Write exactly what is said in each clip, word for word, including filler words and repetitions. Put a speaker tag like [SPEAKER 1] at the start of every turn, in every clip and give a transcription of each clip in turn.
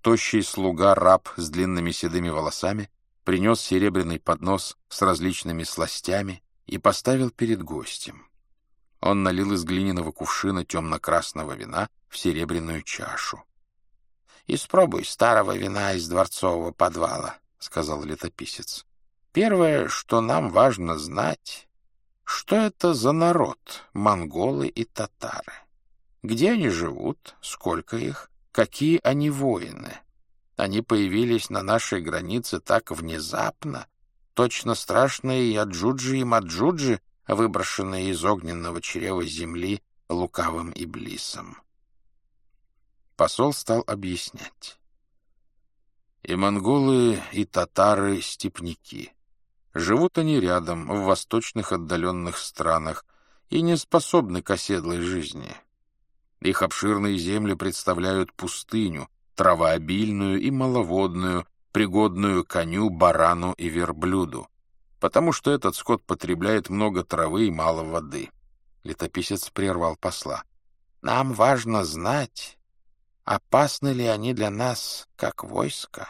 [SPEAKER 1] тощий слуга-раб с длинными седыми волосами принес серебряный поднос с различными сластями и поставил перед гостем. Он налил из глиняного кувшина темно-красного вина в серебряную чашу. — Испробуй старого вина из дворцового подвала, — сказал летописец. — Первое, что нам важно знать, что это за народ, монголы и татары. Где они живут, сколько их, какие они воины. Они появились на нашей границе так внезапно, точно страшные Яджуджи и Маджуджи, выброшенные из огненного чрева земли лукавым Иблисом. Посол стал объяснять. И монголы, и татары — степняки. Живут они рядом, в восточных отдаленных странах, и не способны к оседлой жизни. Их обширные земли представляют пустыню, травообильную и маловодную, пригодную коню, барану и верблюду, потому что этот скот потребляет много травы и мало воды. Летописец прервал посла. Нам важно знать, опасны ли они для нас, как войско.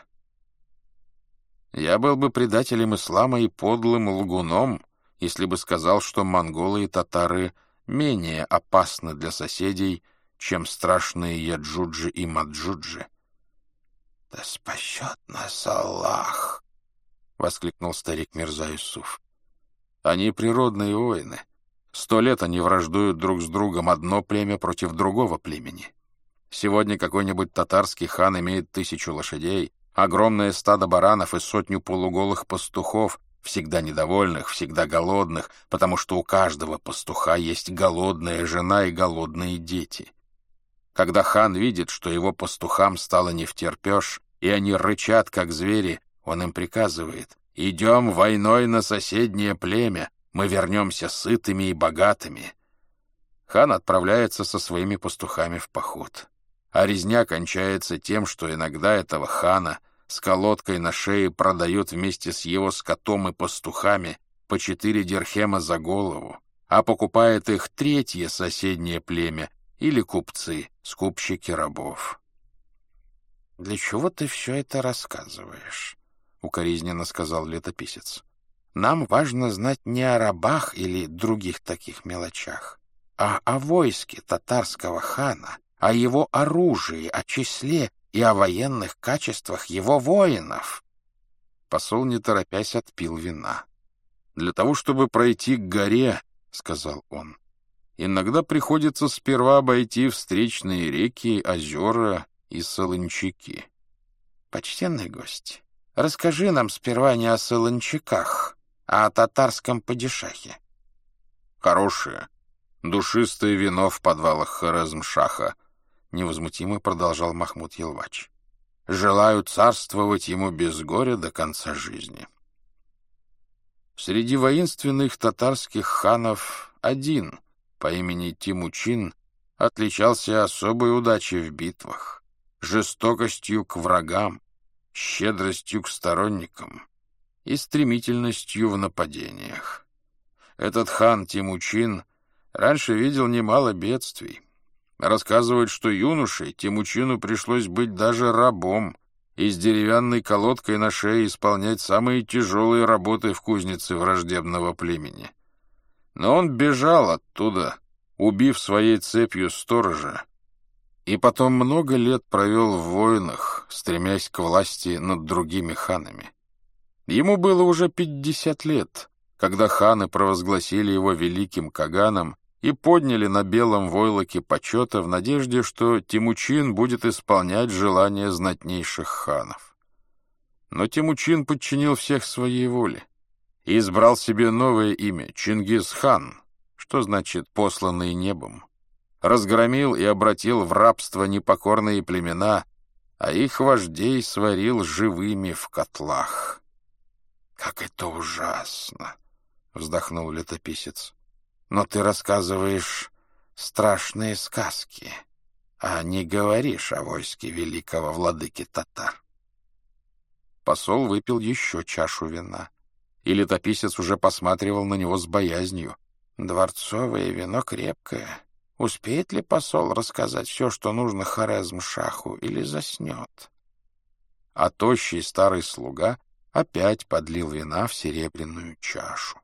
[SPEAKER 1] Я был бы предателем ислама и подлым лгуном, если бы сказал, что монголы и татары менее опасны для соседей, чем страшные Яджуджи и Маджуджи. — Да спасет нас Аллах! — воскликнул старик Мирза Юсуф. — Они природные воины. Сто лет они враждуют друг с другом, одно племя против другого племени. Сегодня какой-нибудь татарский хан имеет тысячу лошадей, огромное стадо баранов и сотню полуголых пастухов, всегда недовольных, всегда голодных, потому что у каждого пастуха есть голодная жена и голодные дети. Когда хан видит, что его пастухам стало невтерпеж, и они рычат, как звери, он им приказывает: «Идем войной на соседнее племя, мы вернемся сытыми и богатыми». Хан отправляется со своими пастухами в поход. А резня кончается тем, что иногда этого хана с колодкой на шее продают вместе с его скотом и пастухами по четыре дирхема за голову, а покупает их третье соседнее племя или купцы, скупщики рабов. — Для чего ты все это рассказываешь? — укоризненно сказал летописец. — Нам важно знать не о рабах или других таких мелочах, а о войске татарского хана, о его оружии, о числе и о военных качествах его воинов. Посол, не торопясь, отпил вина. — Для того, чтобы пройти к горе, — сказал он, — иногда приходится сперва обойти встречные реки, озера и солончаки. — Почтенный гость, расскажи нам сперва не о солончаках, а о татарском падишахе. — Хорошее, душистое вино в подвалах Хорезм-Шаха, — невозмутимо продолжал Махмуд Елвач. — Желаю царствовать ему без горя до конца жизни. Среди воинственных татарских ханов один, по имени Тимучин, отличался особой удачей в битвах, жестокостью к врагам, щедростью к сторонникам и стремительностью в нападениях. Этот хан Тимучин раньше видел немало бедствий. Рассказывают, что юноше Тимучину пришлось быть даже рабом и с деревянной колодкой на шее исполнять самые тяжелые работы в кузнице враждебного племени. Но он бежал оттуда, убив своей цепью сторожа, и потом много лет провел в войнах, стремясь к власти над другими ханами. Ему было уже пятьдесят лет, когда ханы провозгласили его великим каганом и подняли на белом войлоке почета в надежде, что Тимучин будет исполнять желания знатнейших ханов. Но Тимучин подчинил всех своей воле и избрал себе новое имя — Чингис-хан, что значит «посланный небом», разгромил и обратил в рабство непокорные племена, а их вождей сварил живыми в котлах. — Как это ужасно! — вздохнул летописец. Но ты рассказываешь страшные сказки, а не говоришь о войске великого владыки татар. Посол выпил еще чашу вина, и летописец уже посматривал на него с боязнью. Дворцовое вино крепкое. Успеет ли посол рассказать все, что нужно Хорезм-Шаху, или заснет? а тощий старый слуга опять подлил вина в серебряную чашу.